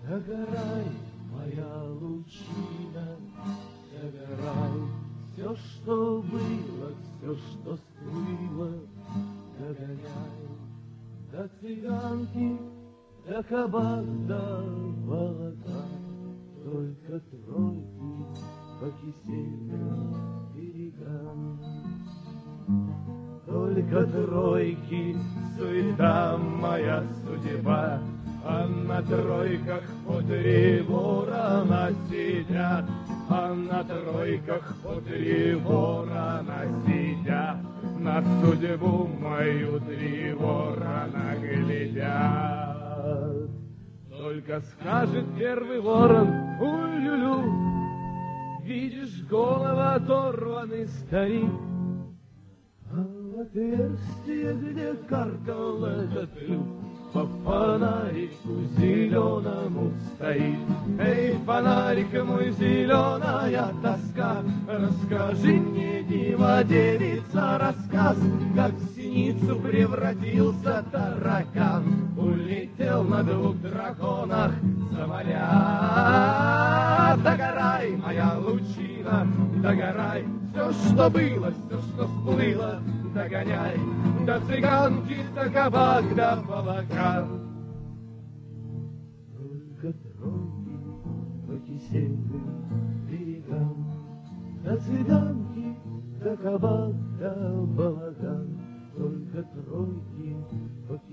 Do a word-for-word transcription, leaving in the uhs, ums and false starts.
Догорай, моя лучина, догорай, все, что было, все, что сплыло, догоняй. До цыганки, до кабак, до молока, только тройки по кисельным берегам. Только тройки, суета моя судьба, а на тройках по три ворона сидят, а на тройках по три ворона сидят, на судьбу мою три ворона глядят. Только скажет первый ворон: ой-лю-лю, видишь, голова оторванный старик, а в отверстие, где каркал этот люк, по фонарику зеленому стоит. Эй, фонарик мой, зеленая тоска, расскажи мне, дива девица, рассказ, как в синицу превратился таракан, улетел на двух драконах за моря. Догорай, моя лучина, догорай, все, что было, все, что всплыло, догоняй. До цыганки, до кабак, до молока. Только тройки по кисельным берегам, до цыганки, до кабак, до молока. Только тройки по